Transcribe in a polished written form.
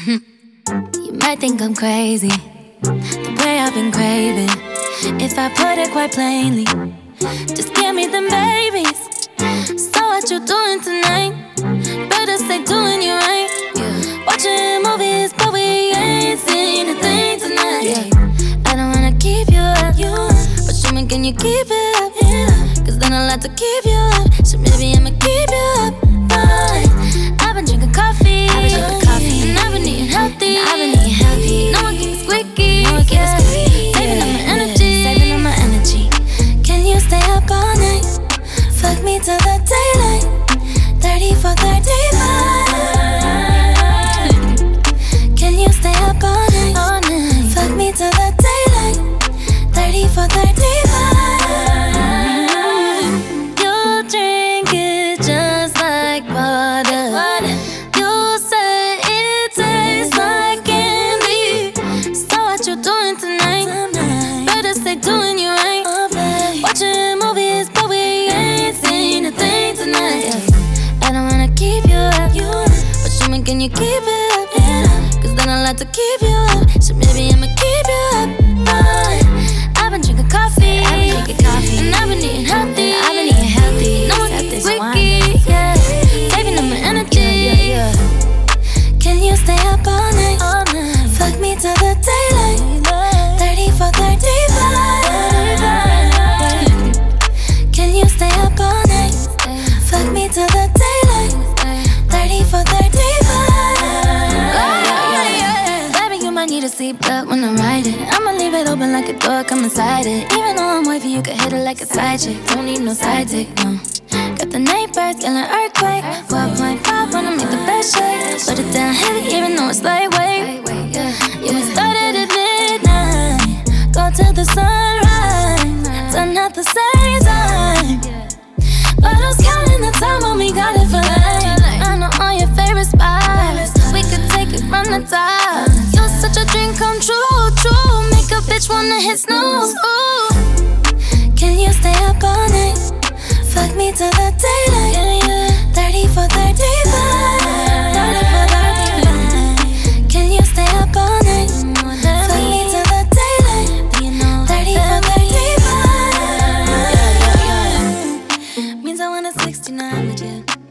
You might think I'm crazy, the way I've been craving. If I put it quite plainly, just give me them babies. So what you doing tonight? Better stay doing you right. Watching movies, but we ain't seen a thing tonight. I don't wanna keep you up, but show me, can you keep it up? Cause then I'll have to keep you up. So maybe I'ma keep you up. Fine. I've been drinking coffee, and I've been eating healthy. No one keeps squeaky, saving up my energy. Can you stay up all night? Fuck me till the daylight. 30 for 35. Can you stay up all night? Fuck me till the daylight. 30 for 35. You drink it just like water. You say it tastes like candy. So what you doing tonight? Better stay doing you right. Watching movies, but we ain't seen a thing tonight. I don't wanna keep you up, but show me, can you keep it up? Cause then I'll have to keep you up. So maybe I'ma keep you up. Fine. I've been drinking coffee, and I've been eating healthy. No one keeps squeaky, saving up my energy. Can you stay up all night? Fuck me till the daylight. 30 for 35. Can you stay up all night? Fuck me till the daylight. 30 for 35. Baby, you might need a seatbelt when I'm riding. I'ma leave it open like a door, come inside it. Even though I'm wavy, you can hit it like a side chick. Don't need no side dick, no. Got the neighbors yelling earthquake. 12.5 wanna make the best shake. Put it down heavy, even though it's lightweight. Yeah, we started at midnight, go till the sunrise. Done at the same time, but I was counting the time when we got it for life. I know all your favorite spots, we could take it from the top. You're such a dream come true, true. Make a bitch wanna hit snooze. Ooh. Can you stay up all night? Fuck me till the daylight. 30 for 35. 30 for 35. Can you stay up all night? Fuck me till the daylight. 30 for 35. Means I want a 69 with you.